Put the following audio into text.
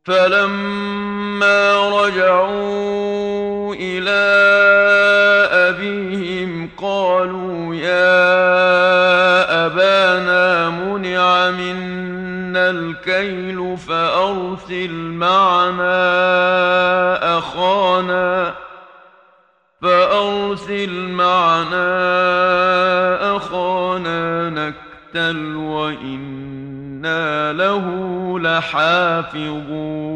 فلما رجعوا إلى أبيهم قالوا يا أبانا منع منا الكيل فأرسل معنا أخانا نكتل وإنا له لحافظون.